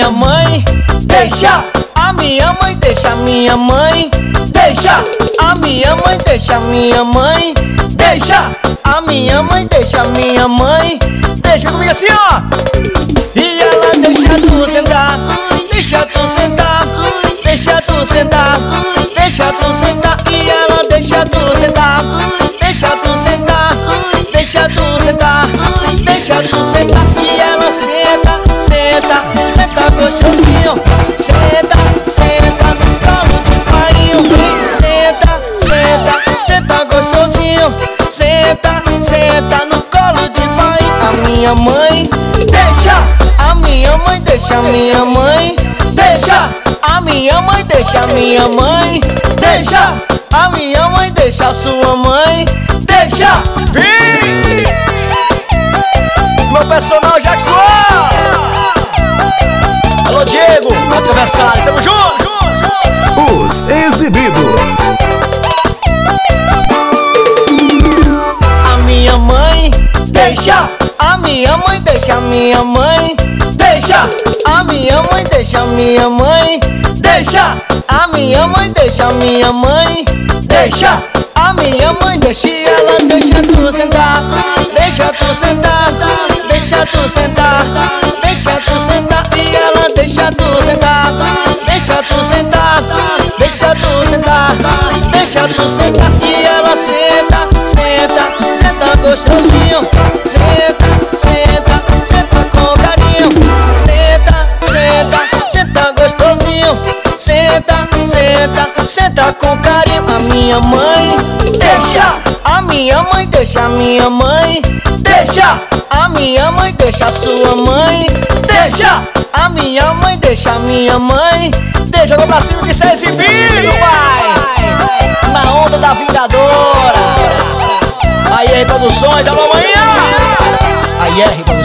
minha mãe deixa, a minha mãe deixa, a minha mãe deixa, a minha mãe deixa, a minha mãe deixa, a minha mãe deixa, a minha mãe deixa comigo assim, ó. E ela deixa tu sentar, deixa tu sentar, deixa tu sentar, deixa tu sentar. E ela deixa tu sentar, deixa tu sentar, deixa tu sentar, deixa tu sentar. E ela senta, senta, senta gostosinho, senta, senta no colo do paiinho. Senta, senta, senta gostosinho, senta, senta no colo de pai. A minha mãe deixa, a minha mãe deixa, a minha mãe deixa, a minha mãe deixa, a minha mãe deixa, a minha mãe deixa, a sua mãe deixa. Vem! Meu personal Jackson! Alô Diego, adversário, tamo junto! Os Exibidos. A minha mãe deixa, a minha mãe deixa, a minha mãe deixa, a minha mãe deixa, a minha mãe deixa, a minha mãe deixa, a minha mãe deixa, a minha mãe deixa. E ela deixa tu sentar, deixa tu sentar, deixa tu sentar, deixa tu sentar. E ela deixa tu sentar, deixa tu sentar, deixa tu sentar, deixa tu sentar. E ela senta, senta, senta gostosinho, senta, senta, senta com carinho, senta, senta, senta gostosinho, senta, senta, senta com carinho. A minha mãe deixa, a minha mãe deixa, a minha mãe deixa, a minha mãe deixa, a sua mãe deixa, a minha mãe deixa, a minha mãe deixa. Jogou pra cima que cê é exibido, pai, na onda da Vingadora. Aí, Produções, alô, manhã. Aí, R